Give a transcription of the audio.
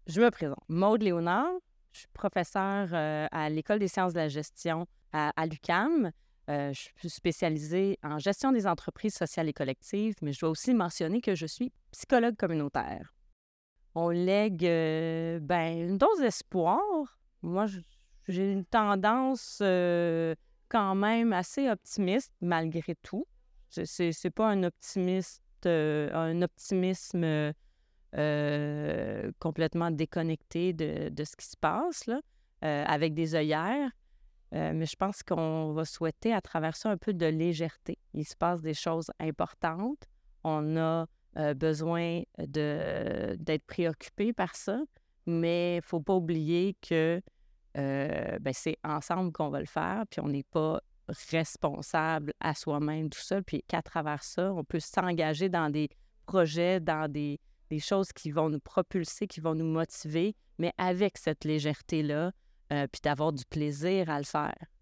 Je me présente. Maude Léonard, je suis professeure à l'École des sciences de la gestion à l'UQAM. Je suis spécialisée en gestion des entreprises sociales et collectives, mais je dois aussi mentionner que je suis psychologue communautaire. On lègue une dose d'espoir. Moi, j'ai une tendance quand même assez optimiste, malgré tout. C'est pas un optimisme complètement déconnecté de ce qui se passe, là, avec des œillères. Mais je pense qu'on va souhaiter à travers ça un peu de légèreté. Il se passe des choses importantes. On a besoin d'être préoccupé par ça, mais il ne faut pas oublier que c'est ensemble qu'on va le faire, puis on n'est pas responsable à soi-même tout seul, puis qu'à travers ça, on peut s'engager dans des projets, dans des choses qui vont nous propulser, qui vont nous motiver, mais avec cette légèreté-là, puis d'avoir du plaisir à le faire.